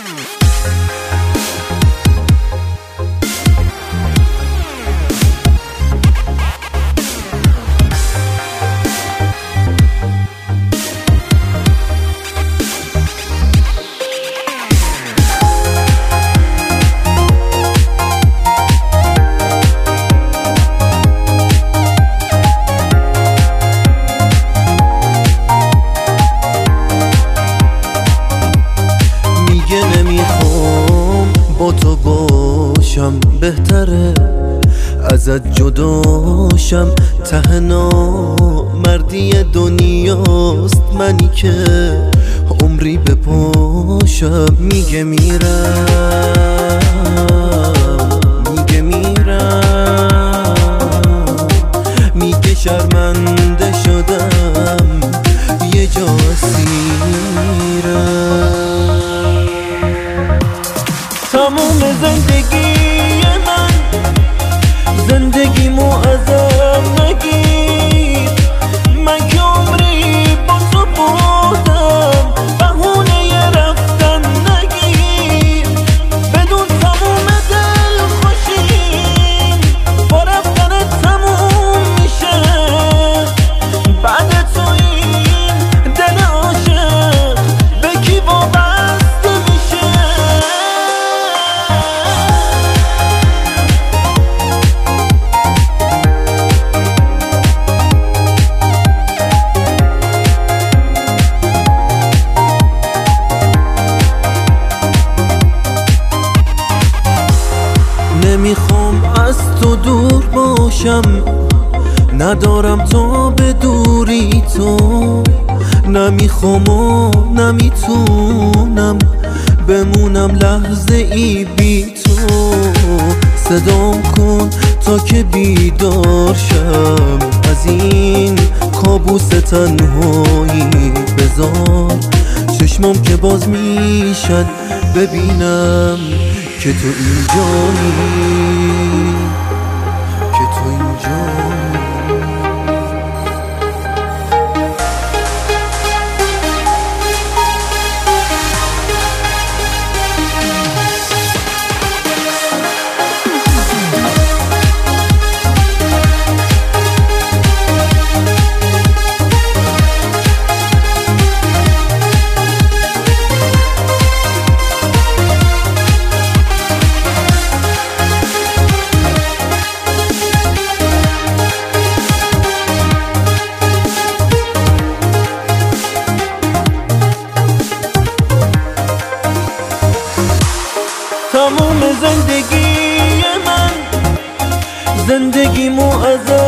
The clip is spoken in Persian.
با تو باشم بهتره ازت جداشم، ته نامردی دنیاست منی که عمری بپاشم. میگه میرم میگه شرمنده شدم یه جا اسیرم. تموم زندگی من زندگیمو ازم نگیر، من که عمری با تو بودم بهونه رفتن نگیر. بدون تموم دل خوشیم با رفتن تموم میشه، بعد تو این دل عاشق به کی وابسته میشه. نمیخوام از تو دور باشم، ندارم تا به دوری تو، نمیخوام و نمیتونم بمونم لحظه ای بی تو. صدام کن تا که بیدار شم از این کابوس تنهایی، بذار چشمام که باز میشن ببینم که تو اینجایی، که تو اینجایی. تموم زندگی من زندگیمو از